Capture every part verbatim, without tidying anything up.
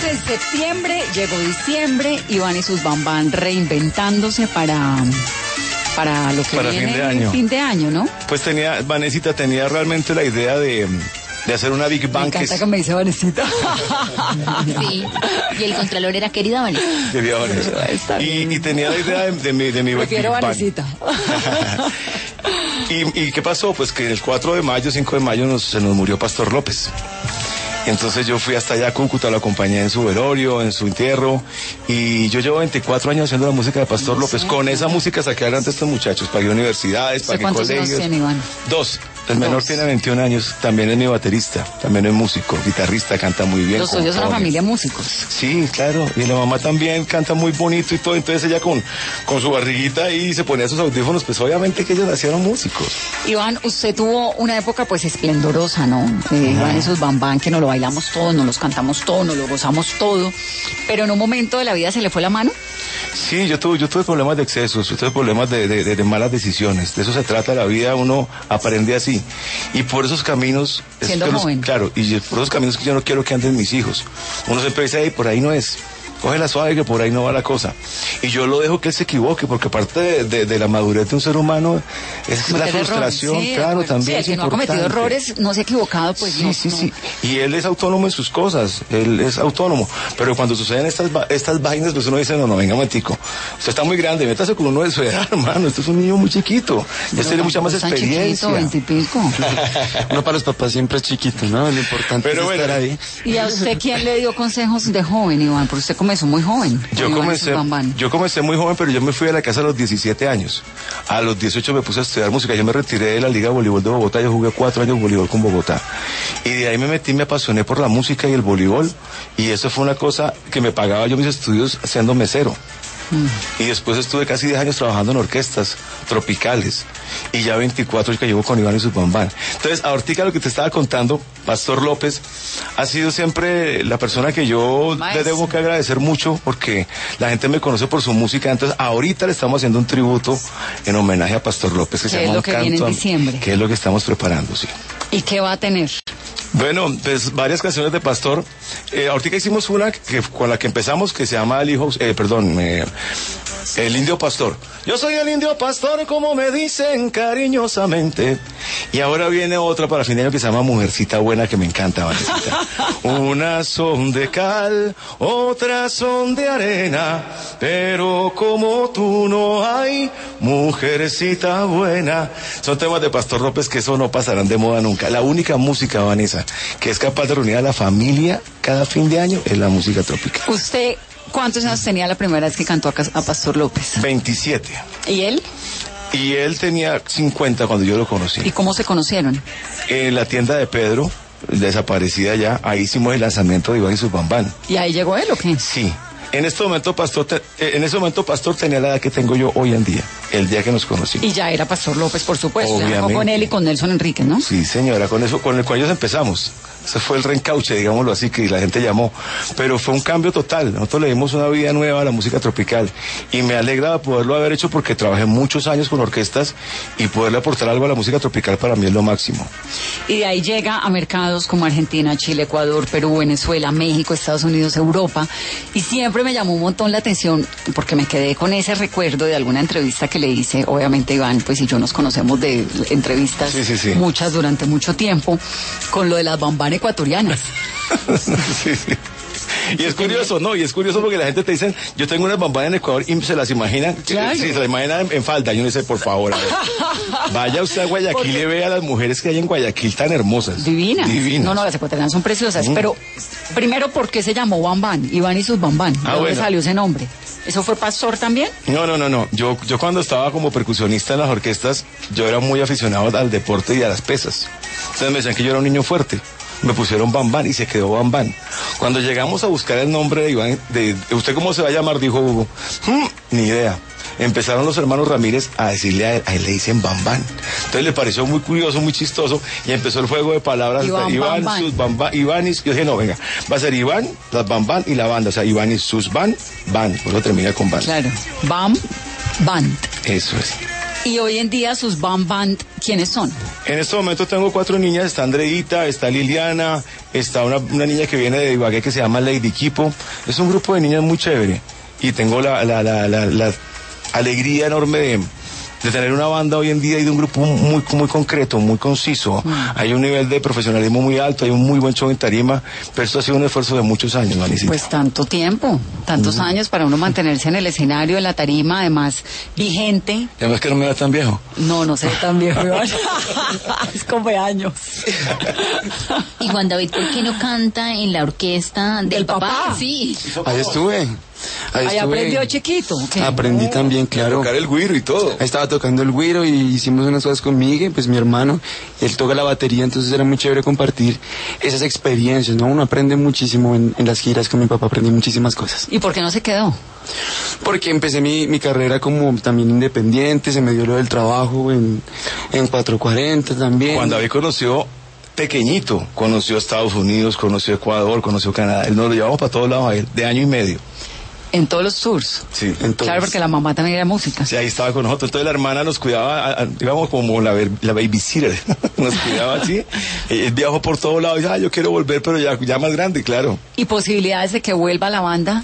en septiembre, llegó diciembre, Iván y sus Bambán reinventándose para, para lo que para viene fin de año. fin de año, ¿no? Pues tenía, Vanesita tenía realmente la idea de, de hacer una Big Bang. Me encanta que, que me dice Vanesita. Sí, y el contralor era querida Vanessa. Querida Vanessa. Y, y tenía la idea de, de mi, de mi Prefiero Big Bang. Vanesita. ¿Y, ¿Y qué pasó? Pues que el cuatro de mayo, cinco de mayo nos, se nos murió Pastor López. Entonces yo fui hasta allá a Cúcuta, lo acompañé en su velorio, en su entierro, y yo llevo veinticuatro años haciendo la música de Pastor López. Con esa música saqué adelante a estos muchachos, pagué universidades, pagué ¿Cuántos colegios. años tiene, Iván? Dos. El menor Dos. tiene veintiún años, también es mi baterista, también es músico, guitarrista, canta muy bien. Los suyos son una familia de músicos. Sí, claro, y la mamá también canta muy bonito y todo, entonces ella con, con su barriguita ahí se ponía sus audífonos, pues obviamente que ellos nacieron músicos. Iván, usted tuvo una época pues esplendorosa, ¿no? Eh, Iván y sus Bambán, que nos lo bailamos todo, nos los cantamos todo, nos lo gozamos todo, pero en un momento de la vida se le fue la mano. Sí, yo tuve, yo tuve problemas de excesos, yo tuve problemas de, de, de, de malas decisiones, de eso se trata la vida, uno aprende así, y por esos caminos... Siendo es que joven. Los, claro, y por esos caminos que yo no quiero que anden mis hijos. Uno siempre dice, hey, por ahí no es. Cógela suave que por ahí no va la cosa. Y yo lo dejo que él se equivoque, porque parte de, de, de la madurez de un ser humano es la frustración, sí, claro, bueno, también sí, el es que no ha importante. cometido errores, no se ha equivocado, pues sí, no. Sí, no. sí, y él es autónomo en sus cosas, él es autónomo, pero cuando suceden estas estas vainas, pues uno dice, no, no, venga, momentico, usted está muy grande, métase con uno de su edad, hermano, este es un niño muy chiquito, ya tiene mucha más Tan experiencia. chiquito, veintipico. Uno para los papás siempre es chiquito, ¿no? Lo importante Pero es bueno, estar ahí. ¿Y a usted quién le dio consejos de joven, Iván? Porque usted comenzó muy joven. Yo con Iván y comencé, sus Bambán. yo comencé muy joven, pero yo me fui a la casa a los diecisiete años. A los dieciocho me puse a estudiar música. Yo me retiré de la Liga de Voleibol de Bogotá. Yo jugué cuatro años voleibol con Bogotá. Y de ahí me metí, me apasioné por la música y el voleibol. Y eso fue una cosa que me pagaba yo mis estudios siendo mesero. Mm. Y después estuve casi diez años trabajando en orquestas tropicales. Y ya veinticuatro que llevo con Iván y sus Bambán. Entonces, ahorita lo que te estaba contando, Pastor López ha sido siempre la persona que yo Maestro. le debo que agradecer mucho, porque la gente me conoce por su música. Entonces, ahorita le estamos haciendo un tributo en homenaje a Pastor López, que se llama es lo que viene en diciembre. Que es lo que estamos preparando, sí. ¿Y qué va a tener? Bueno, pues varias canciones de Pastor. Eh, ahorita hicimos una que, con la que empezamos, que se llama El Hijo, eh, perdón, eh, El Indio Pastor. Yo soy el Indio Pastor, como me dicen cariñosamente. Y ahora viene otra para fin de año que se llama Mujercita Buena, que me encanta, Vanesita. Unas son de cal, otras son de arena, pero como tú no hay, mujercita buena. Son temas de Pastor López que eso no pasarán de moda nunca. La única música, Vanessa, que es capaz de reunir a la familia cada fin de año es la música tropical. ¿Usted cuántos años tenía la primera vez que cantó a, a Pastor López? veintisiete. ¿Y él? Y él tenía cincuenta cuando yo lo conocí. ¿Y cómo se conocieron? En la tienda de Pedro, desaparecida ya, ahí hicimos el lanzamiento de Iván y sus Bambán. ¿Y ahí llegó él o qué? Sí. En este momento Pastor te, en ese momento Pastor tenía la edad que tengo yo hoy en día, el día que nos conocimos. Y ya era Pastor López, por supuesto. Obviamente. Con él y con Nelson Enríquez, ¿no? Sí, señora, con eso, con el cual ellos empezamos. Ese fue el reencauche, digámoslo así, que la gente llamó. Pero fue un cambio total. Nosotros le dimos una vida nueva a la música tropical. Y me alegra poderlo haber hecho porque trabajé muchos años con orquestas y poderle aportar algo a la música tropical para mí es lo máximo. Y de ahí llega a mercados como Argentina, Chile, Ecuador, Perú, Venezuela, México, Estados Unidos, Europa. Y siempre me llamó un montón la atención porque me quedé con ese recuerdo de alguna entrevista que le hice. Obviamente Iván, pues y yo nos conocemos de entrevistas, sí, sí, sí. muchas durante mucho tiempo, con lo de las Bambán ecuatorianas. Sí, sí. Y es curioso, ¿no? Y es curioso porque la gente te dice, yo tengo unas bambanas en Ecuador y se las imaginan, claro. Sí, se las imaginan en, en falda. Y uno dice, por favor, a ver, vaya usted a Guayaquil porque... y vea a las mujeres que hay en Guayaquil tan hermosas. Divinas. Divinas. No, no, las ecuatorianas son preciosas. Mm. Pero, primero, ¿por qué se llamó Bambán? Iván y sus Bambán. ¿De ah, dónde bueno. salió ese nombre? ¿Eso fue Pastor también? No, no, no, no. Yo, yo cuando estaba como percusionista en las orquestas, yo era muy aficionado al deporte y a las pesas. Entonces me decían que yo era un niño fuerte. Me pusieron Bambán y se quedó Bambán. Cuando llegamos a buscar el nombre de Iván, de, de ¿usted cómo se va a llamar? Dijo Hugo. Hmm, ni idea. Empezaron los hermanos Ramírez a decirle a él, a él le dicen Bambán. Entonces le pareció muy curioso, muy chistoso, y empezó el juego de palabras. Iván, Iván, Bambán. sus Bambán, Iván y... Yo dije, no, venga, va a ser Iván, las Bambán y la banda. O sea, Iván y sus Ban, Ban. Por eso termina con Ban. Claro. Bam, Band. Eso es. Y hoy en día sus band band, ¿quiénes son? En este momento tengo cuatro niñas, está Andreita, está Liliana, está una, una niña que viene de Ibagué que se llama Lady Kipo. Es un grupo de niñas muy chévere y tengo la, la, la, la, la alegría enorme de, de tener una banda hoy en día y de un grupo muy, muy concreto, muy conciso. Mm. Hay un nivel de profesionalismo muy alto, hay un muy buen show en tarima, pero esto ha sido un esfuerzo de muchos años, Manicita. Pues tanto tiempo, tantos mm. años para uno mantenerse en el escenario, en la tarima, además vigente. Y además que no me da tan viejo. No, no sé tan viejo. Es como de años. Y Juan David, ¿por qué no canta en la orquesta del, ¿Del papá? papá? Sí. Ahí estuve. Ahí, Ahí aprendió chiquito. ¿Qué? Aprendí también, claro. Tocar el güiro y todo. Ahí estaba tocando el güiro y hicimos unas cosas con Miguel, pues mi hermano. Él toca la batería, entonces era muy chévere compartir esas experiencias, ¿no? Uno aprende muchísimo en, en las giras con mi papá, aprendí muchísimas cosas. ¿Y por qué no se quedó? Porque empecé mi, mi carrera como también independiente, se me dio lo del trabajo en, en cuatrocientos cuarenta también. Cuando David conoció pequeñito, conoció Estados Unidos, conoció Ecuador, conoció Canadá, él nos lo llevamos para todos lados a él, de año y medio. En todos los tours. Sí, en todos. Claro, porque la mamá también era música. Sí, ahí estaba con nosotros. Entonces la hermana nos cuidaba, a, a, digamos, como la, la babysitter. Nos cuidaba así. Él viajó por todos lados y dice, ah, yo quiero volver, pero ya, ya más grande, claro. ¿Y posibilidades de que vuelva la banda?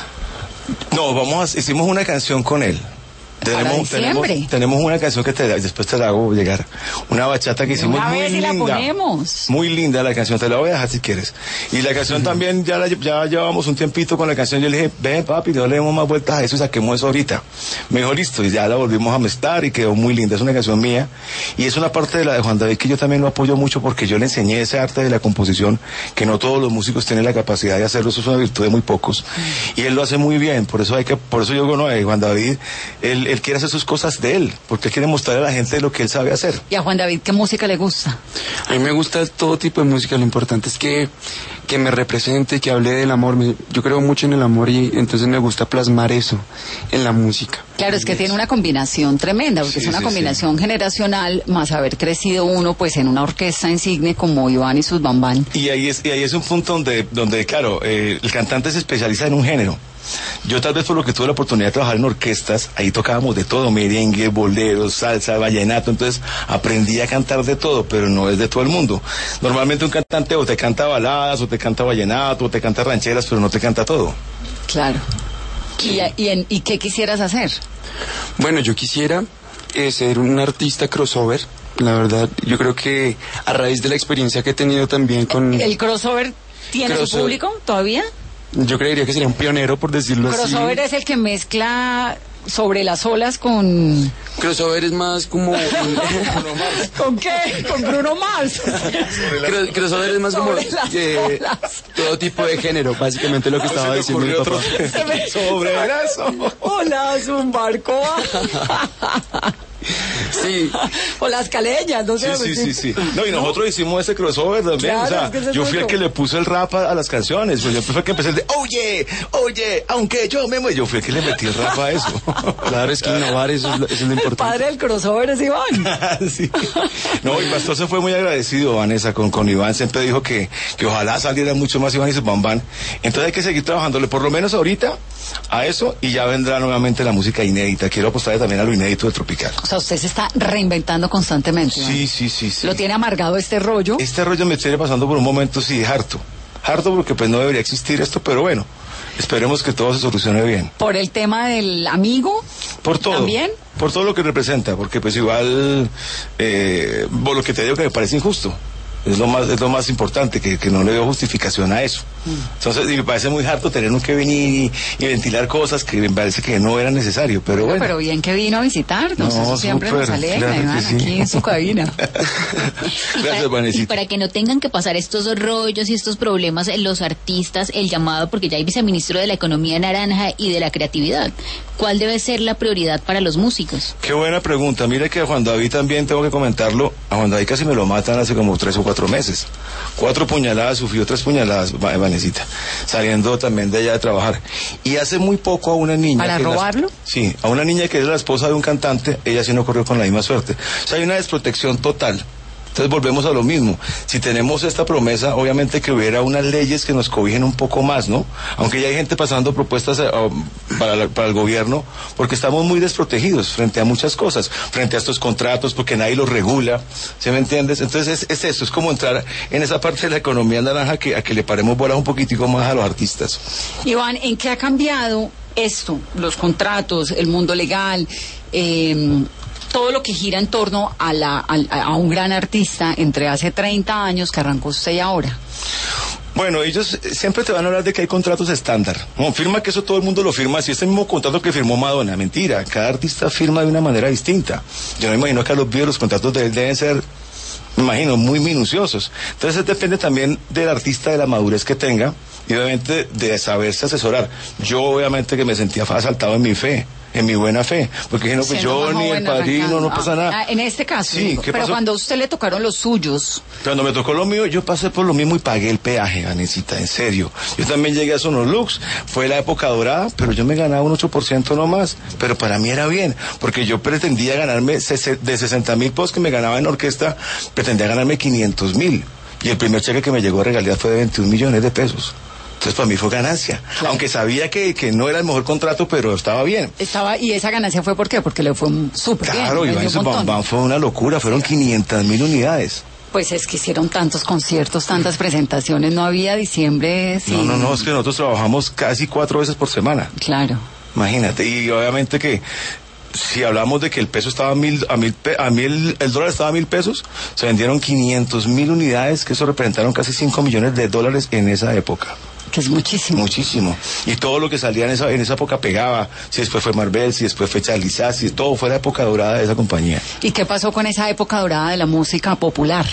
No, vamos a, hicimos una canción con él. Tenemos, tenemos, tenemos una canción que te, después te la hago llegar. Una bachata que hicimos muy linda. La ponemos. Muy linda la canción, te la voy a dejar si quieres. Y la canción uh-huh. también, ya, la, ya llevamos un tiempito con la canción. Yo le dije, ven papi, no le demos más vueltas a eso y saquemos eso ahorita. Me dijo, listo, y ya la volvimos a mezclar y quedó muy linda. Es una canción mía. Y es una parte de la de Juan David que yo también lo apoyo mucho porque yo le enseñé ese arte de la composición que no todos los músicos tienen la capacidad de hacerlo. Eso es una virtud de muy pocos. Uh-huh. Y él lo hace muy bien. Por eso hay que, por eso yo digo, no, eh, Juan David, él, él quiere hacer sus cosas de él, porque él quiere mostrarle a la gente lo que él sabe hacer. ¿Y a Juan David qué música le gusta? A mí me gusta todo tipo de música, lo importante es que, que me represente, que hable del amor. Yo creo mucho en el amor y entonces me gusta plasmar eso en la música. Claro, es que tiene una combinación tremenda, porque sí, es una sí, combinación sí. generacional, más haber crecido uno pues en una orquesta insigne como Iván y sus bambán. Y ahí es, y ahí es un punto donde, donde claro, eh, el cantante se especializa en un género. Yo tal vez por lo que tuve la oportunidad de trabajar en orquestas, ahí tocábamos de todo, merengue, boleros, salsa, vallenato, entonces aprendí a cantar de todo, pero no es de todo el mundo. Normalmente un cantante o te canta baladas, o te canta vallenato, o te canta rancheras, pero no te canta todo. Claro. ¿Y, y, en, y qué quisieras hacer? Bueno, yo quisiera eh, ser un artista crossover. La verdad, yo creo que a raíz de la experiencia que he tenido también con... ¿El crossover tiene crossover. su público todavía? Yo creería que sería un pionero, por decirlo así. Crossover es el que mezcla sobre las olas con... Crossover es más como... ¿Con qué? Con Bruno Mars. Cro crossover es más sobre como... Eh, todo tipo de género, básicamente lo que estaba diciendo mi papá. Me... Sobre las olas, un barco. Sí. O las caleñas, no sé. Sí, sí, sí, sí. No, y nosotros ¿no? hicimos ese crossover también. Claro, o sea, es que yo fui el que le puso el rap a, a las canciones. Pues yo fui el que empecé el de, oye, oye, aunque yo me muero. Yo fui el que le metí el rap a eso. Claro, es que innovar, eso es lo, eso es lo importante. El padre del crossover es Iván. Sí. No, y Pastor se fue muy agradecido, Vanessa, con, con Iván. Siempre dijo que, que ojalá saliera mucho más Iván y sus bambán. Entonces hay que seguir trabajándole, por lo menos ahorita, a eso, y ya vendrá nuevamente la música inédita. Quiero apostarle también a lo inédito de Tropical. O sea, usted se está reinventando constantemente. ¿no? Sí, sí, sí, sí. ¿Lo tiene amargado este rollo? Este rollo me tiene pasando por un momento, sí, harto. Harto porque pues no debería existir esto, pero bueno, esperemos que todo se solucione bien. ¿Por el tema del amigo? Por todo. ¿También? Por todo lo que representa, porque pues igual, eh, por lo que te digo que me parece injusto. Es lo más, es lo más importante, que, que no le veo justificación a eso. Mm. Entonces, y me parece muy harto tener que venir y, y ventilar cosas que me parece que no era necesario, pero bueno. Pero bien que vino a visitarnos, no, eso siempre super, nos alegra, claro Iván, sí. Aquí en su cabina. Gracias, Vanesita. Y para que no tengan que pasar estos rollos y estos problemas en los artistas, el llamado, porque ya hay viceministro de la Economía Naranja y de la Creatividad. ¿Cuál debe ser la prioridad para los músicos? Qué buena pregunta. Mire que a Juan David también tengo que comentarlo. A Juan David casi me lo matan hace como tres o cuatro meses. Cuatro puñaladas, sufrió tres puñaladas, Vanesita, saliendo también de allá de trabajar. Y hace muy poco a una niña... ¿Para robarlo? La, sí, a una niña que es la esposa de un cantante, ella sí no corrió con la misma suerte. O sea, hay una desprotección total. Entonces volvemos a lo mismo. Si tenemos esta promesa, obviamente que hubiera unas leyes que nos cobijen un poco más, ¿no? Aunque ya hay gente pasando propuestas uh, para, la, para el gobierno, porque estamos muy desprotegidos frente a muchas cosas, frente a estos contratos, porque nadie los regula, ¿sí me entiendes? Entonces es, es eso, es como entrar en esa parte de la economía naranja que, a que le paremos bolas un poquitico más a los artistas. Iván, ¿en qué ha cambiado esto? Los contratos, el mundo legal, eh, todo lo que gira en torno a, la, a, a un gran artista entre hace treinta años que arrancó usted y ahora. Bueno, ellos siempre te van a hablar de que hay contratos estándar. No, firma que eso todo el mundo lo firma, así este mismo contrato que firmó Madonna. Mentira, cada artista firma de una manera distinta. Yo me imagino que a los videos los contratos de él deben ser, me imagino, muy minuciosos. Entonces depende también del artista, de la madurez que tenga y obviamente de saberse asesorar. Yo obviamente que me sentía asaltado en mi fe, en mi buena fe, porque dije, no, pues yo ni el padrino, no pasa nada. Ah, en este caso, sí, pero pasó? Cuando a usted le tocaron los suyos. Cuando me tocó lo mío, yo pasé por lo mismo y pagué el peaje, Vanesita, en serio. Yo también llegué a Sonolux, fue la época dorada, pero yo me ganaba un ocho por ciento nomás, pero para mí era bien, porque yo pretendía ganarme, de sesenta mil pesos que me ganaba en orquesta, pretendía ganarme quinientos mil, y el primer cheque que me llegó de regalía fue de veintiún millones de pesos. Entonces para mí fue ganancia, claro. Aunque sabía que, que no era el mejor contrato, pero estaba bien. Estaba, y esa ganancia fue ¿por qué? Porque le fue súper bien. Claro, Iván Su Bam Bam fue una locura, fueron quinientas mil unidades. Pues es que hicieron tantos conciertos, tantas presentaciones, no había diciembre sin... No, no, no, es que nosotros trabajamos casi cuatro veces por semana. Claro. Imagínate, y obviamente que si hablamos de que el peso estaba a mil, a mil, a mil, el dólar estaba a mil pesos, se vendieron quinientos mil unidades, que eso representaron casi cinco millones de dólares en esa época. Que es muchísimo. Muchísimo. Y todo lo que salía en esa, en esa época pegaba. Si después fue Marvel, si después fue Charly Sass, todo fue la época dorada de esa compañía. ¿Y qué pasó con esa época dorada de la música popular?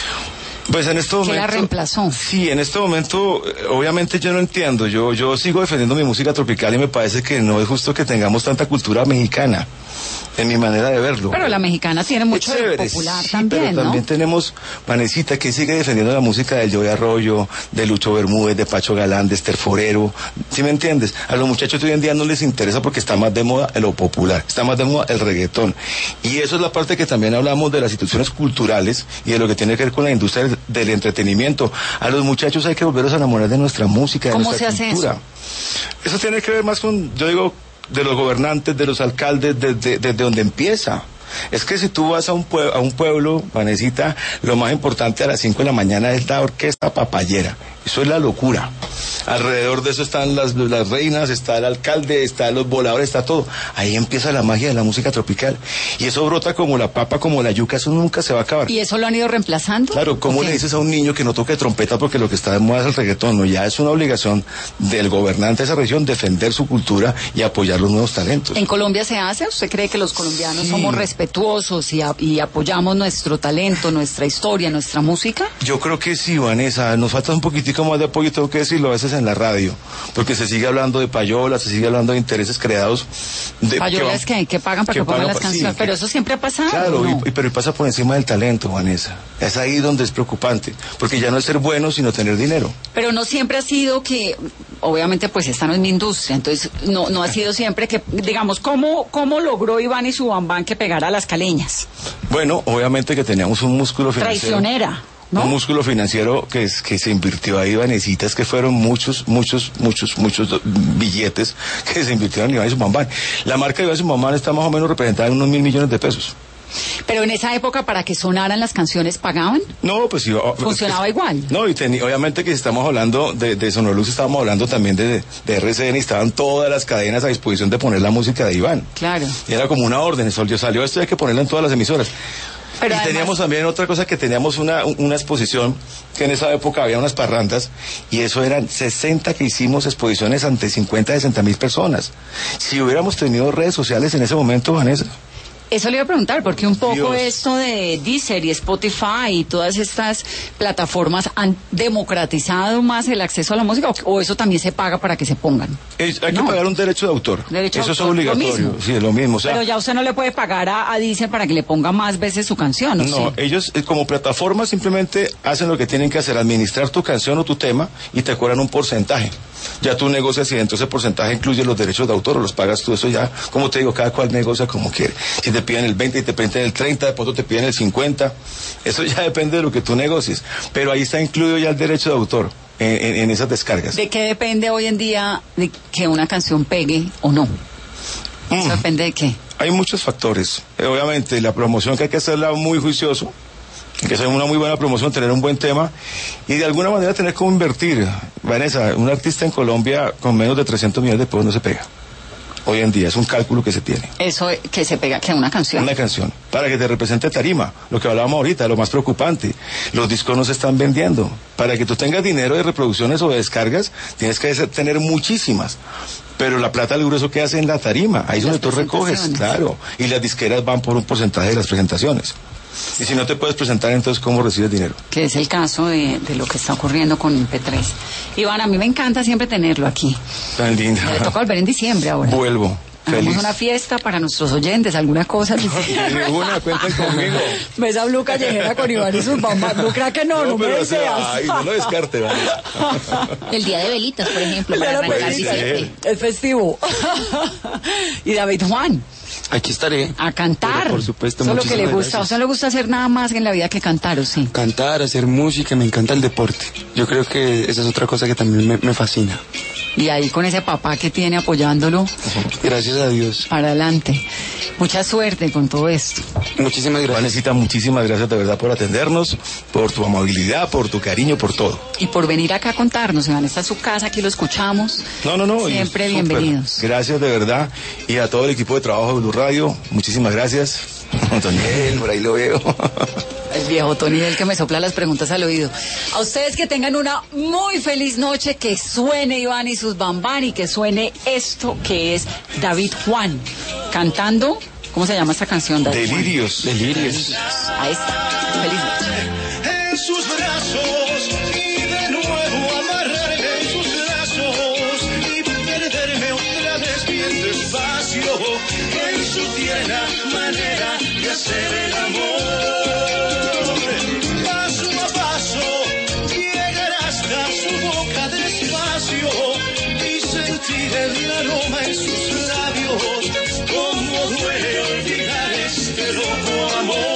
Pues en este momento... ¿Qué la reemplazó? Sí, en este momento, obviamente yo no entiendo. Yo, yo sigo defendiendo mi música tropical y me parece que no es justo que tengamos tanta cultura mexicana. En mi manera de verlo. Pero la mexicana tiene mucho de popular sí, también, pero ¿no? También tenemos Vanesita que sigue defendiendo la música del Joey Arroyo, de Lucho Bermúdez, de Pacho Galán, de Esther Forero. ¿Sí me entiendes? A los muchachos de hoy en día no les interesa porque está más de moda lo popular, está más de moda el reggaetón. Y eso es la parte que también hablamos de las instituciones culturales y de lo que tiene que ver con la industria del, del entretenimiento. A los muchachos hay que volverlos a enamorar de nuestra música, de nuestra cultura. ¿Cómo se hace eso? Eso tiene que ver más con, yo digo, de los gobernantes, de los alcaldes, desde, desde donde empieza. Es que si tú vas a un pueblo, a un pueblo, Vanesita, lo más importante a las cinco de la mañana es la orquesta papayera. Eso es la locura. Alrededor de eso están las, las reinas, está el alcalde, está los voladores, está todo. Ahí empieza la magia de la música tropical. Y eso brota como la papa, como la yuca, eso nunca se va a acabar. ¿Y eso lo han ido reemplazando? Claro, ¿cómo le dices a un niño que no toque trompeta porque lo que está de moda es el reggaetón? No, ya es una obligación del gobernante de esa región defender su cultura y apoyar los nuevos talentos. ¿En Colombia se hace? ¿Usted cree que los colombianos sí. somos respetuosos y, a, y apoyamos nuestro talento, nuestra historia, nuestra música? Yo creo que sí, Vanessa. Nos falta un poquitico más de apoyo, tengo que decirlo, a veces en la radio, porque se sigue hablando de payolas, se sigue hablando de intereses creados. De, ¿Payolas que, que, que pagan para que, que pongan las canciones? Sí, pero eso siempre ha pasado. Claro, ¿no? y, pero pasa por encima del talento, Vanessa. Es ahí donde es preocupante, porque ya no es ser bueno, sino tener dinero. Pero no siempre ha sido que, obviamente pues esta no es mi industria, entonces no, no ha sido siempre que, digamos, ¿cómo, cómo logró Iván y su Bam Bam que pegara a las caleñas? Bueno, obviamente que teníamos un músculo financiero. Traicionera. ¿No? Un músculo financiero que es que se invirtió ahí, Vanesita, es que fueron muchos, muchos, muchos, muchos billetes que se invirtieron en Iván y su Bam Bam. La marca de Iván y su Bam Bam está más o menos representada en unos mil millones de pesos. Pero en esa época, para que sonaran las canciones, ¿pagaban? No, pues sí. ¿Funcionaba es, igual? No, y ten, obviamente que si estamos hablando de, de Sonolux, estábamos hablando también de, de R C N y estaban todas las cadenas a disposición de poner la música de Iván. Claro. Y era como una orden, salió, salió esto y hay que ponerla en todas las emisoras. Pero y además, teníamos también otra cosa, que teníamos una, una exposición, que en esa época había unas parrandas, y eso eran sesenta que hicimos exposiciones ante cincuenta, sesenta mil personas. Si hubiéramos tenido redes sociales en ese momento, Vanessa. Eso le iba a preguntar, porque un poco Dios. esto de Deezer y Spotify y todas estas plataformas han democratizado más el acceso a la música, o, o eso también se paga para que se pongan. Es, hay no. que pagar un derecho de autor. Derecho eso de autor, es obligatorio. Lo mismo. Sí, es lo mismo. O sea, pero ya usted no le puede pagar a, a Deezer para que le ponga más veces su canción, ¿no? No, sí? ellos eh, como plataforma simplemente hacen lo que tienen que hacer, administrar tu canción o tu tema y te cobran un porcentaje. Ya tú negocias y dentro de ese porcentaje incluye los derechos de autor o los pagas tú. Eso ya, como te digo, cada cual negocia como quiere. Si te piden el veinte y te piden el treinta, de pronto te piden el cincuenta. Eso ya depende de lo que tú negocies. Pero ahí está incluido ya el derecho de autor en, en, en esas descargas. ¿De qué depende hoy en día de que una canción pegue o no? ¿Eso mm. depende de qué? Hay muchos factores. Eh, obviamente, la promoción que hay que hacerla muy juicioso, que sea una muy buena promoción, tener un buen tema y de alguna manera tener como invertir. Vanessa, un artista en Colombia con menos de trescientos millones de pesos no se pega. Hoy en día es un cálculo que se tiene. Eso que se pega, que una canción. Una canción, para que te represente tarima, lo que hablábamos ahorita, lo más preocupante. Los discos no se están vendiendo. Para que tú tengas dinero de reproducciones o de descargas, tienes que tener muchísimas. Pero la plata del grueso que hace en la tarima, ahí es donde tú recoges, claro. Y las disqueras van por un porcentaje de las presentaciones. Y si no te puedes presentar, entonces ¿cómo recibes dinero? Que es el caso de, de lo que está ocurriendo con M P tres. Iván, a mí me encanta siempre tenerlo aquí. Tan lindo. Me toca volver en diciembre ahora. Vuelvo. Hagamos Feliz. una fiesta para nuestros oyentes, alguna cosa. Una, cuenten conmigo. Ves a Blue Callejera con Iván y sus mamás. No crea que no, no, no me pero deseas. Ay, no lo descarte, ¿vale? El día de velitas, por ejemplo, para arrancar diciembre. Es festivo. Y David Juan. Aquí estaré. A cantar. Pero por supuesto, eso es lo que le gusta. gracias. ¿A usted le gusta hacer nada más en la vida que cantar, o sí? Cantar, hacer música, me encanta el deporte. Yo creo que esa es otra cosa que también me, me fascina. Y ahí con ese papá que tiene apoyándolo. Gracias a Dios. Para adelante. Mucha suerte con todo esto. Muchísimas gracias. Vanesita, muchísimas gracias de verdad por atendernos, por tu amabilidad, por tu cariño, por todo. Y por venir acá a contarnos. Iván está en su casa, aquí lo escuchamos. No, no, no. Siempre y, bienvenidos. Super. Gracias de verdad. Y a todo el equipo de trabajo de Blue Radio, muchísimas gracias. Antoniel, por ahí lo veo. El viejo Tony, el que me sopla las preguntas al oído. A ustedes que tengan una muy feliz noche, que suene Iván y sus bambán y que suene esto que es David Juan cantando. ¿Cómo se llama esta canción, David Delirios. Juan? Delirios. Ahí está. Feliz noche. En sus brazos y de nuevo amarrarme en sus lazos y perderme otra vez bien despacio en su tierna manera de hacer el amor. Paso a paso llegar hasta su boca despacio y sentir el aroma en sus labios. Cómo duele olvidar este loco amor.